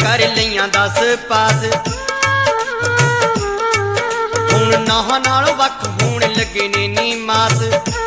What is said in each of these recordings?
कर लईयां 10 पास। हुण नाहां नाल वख होण लगे ने नी मास।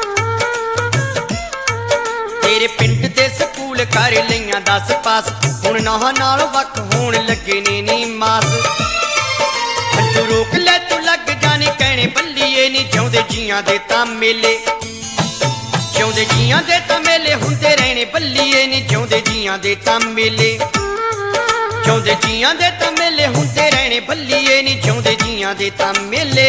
तेरे पिंड दे स्कूल कर लईयां 10 पास। हुण नाहां नाल वख होण लगे ने नी मास। हंझू रोक ले तू लग जानी कहने बल्लीए नी जिउंदे जियां दे तां मेले। जिउंदे जियां दे तां मेले हुंदे रहने बल्लीए नी जिउंदे जियां दे तां मेले। जिउंदे जियां दे तां मेले हुंदे रहने बल्लीए नी जिउंदे जियां दे तां मेले।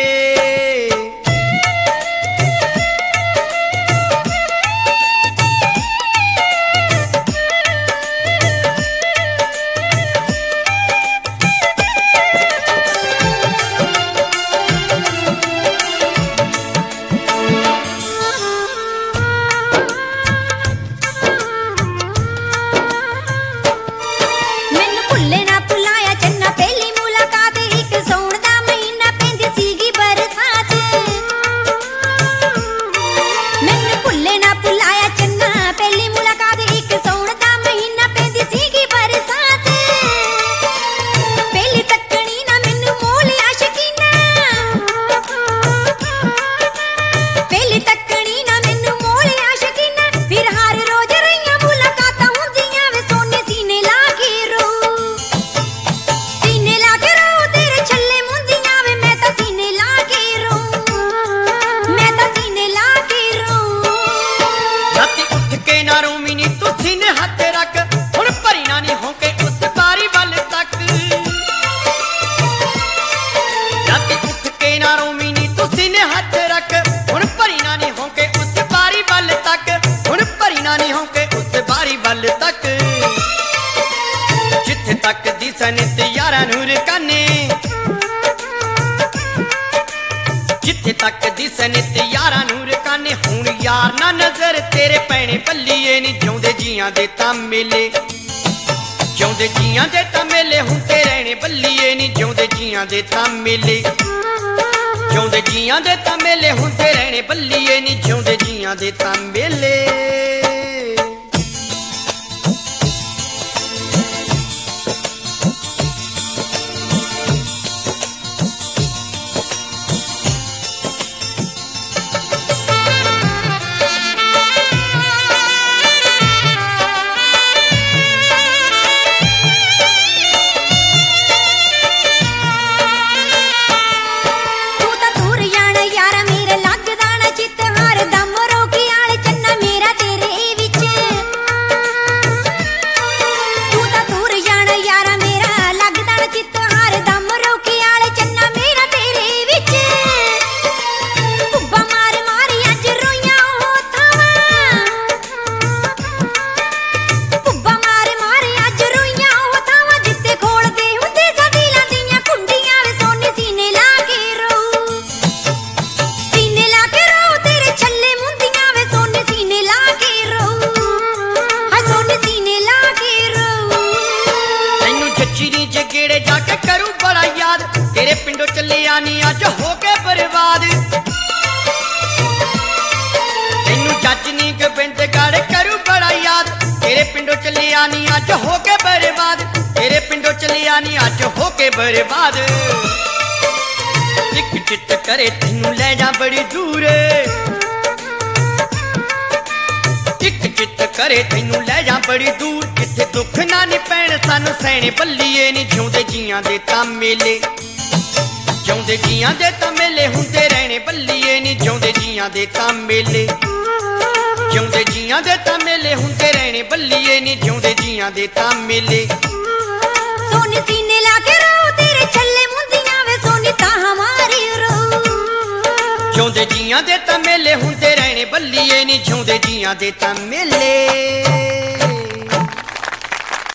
जिथे तक दिसन ते यारा नूर काने। जिथे तक दिसन ते यारा नूर काने। हुण यार ना नजर तेरे पैने बल्लीए नी जिउंदे जियां दे तां मेले। जिउंदे जियां दे तां मेले हुंदे रहने बल्लीए नी जिउंदे जियां दे तां मेले। जिउंदे जियां दे तां मेले हुंदे रहने बल्लीए नी जिउंदे जियां दे तां मेले। तेरे पिंडों चले आनी अज हो के बर्बाद। तेनू जज नी गोबिंद गढ़ करू बड़ा याद। तेरे पिंडों चले आनी अज हो के बर्बाद। तेरे पिंडों चले आनी अज हो के बर्बाद। एक चित करे तेनू ले जा बड़ी दूर। एक चित करे तेनू ले जा बड़ी दूर। जिथे दुख ना नी पैण सानू सैने बल्लीए नी जिउंदे जियां दे तां मेले। जिउंदे जियां दे तां मेले हुंदे रहने बल्लीए नी जिउंदे जियां दे तां मेले। जिउंदे जियां दे तां मेले हुंदे रहने बल्लीए नी जिउंदे जियां दे तां मेले। सोनी सीने लाके रो तेरे छल्ले मुंदियां वे सोनी ताहां मारी रो। जिउंदे जियां दे तां मेले हुंदे रहने बल्लीए नी जिउंदे जियां दे तां मेले।